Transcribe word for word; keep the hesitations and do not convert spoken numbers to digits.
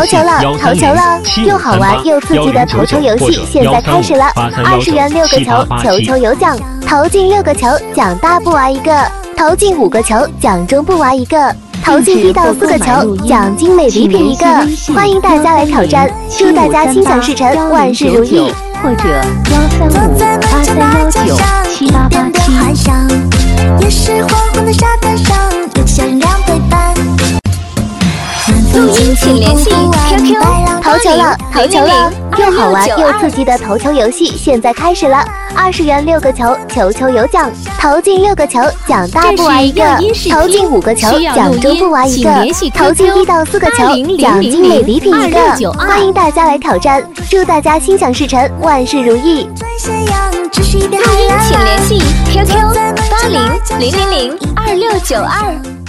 投球了，投球了！又好玩又刺激的投球游戏现在开始了，二十元六个球，球球有奖，投进六个球奖大布娃一个，投进五个球奖中布娃一个，投进一到四个球奖精美礼品一个。欢迎大家来挑战，祝大家心想事成，万事如意。 或者幺三五八三幺九七八八七。 也是黄昏的沙滩上，有小人两对半。 录音请联系 Q Q 投球了，投球了！又好玩又刺激的投球游戏现在开始了，二十元六个球，球球有奖，投进六个球奖大布娃一个，投进五个球奖中布娃一个，投进一到四个球奖精美礼品一个。欢迎大家来挑战，祝大家心想事成，万事如意。 录音请联系 Q Q 八零零零零二六九二。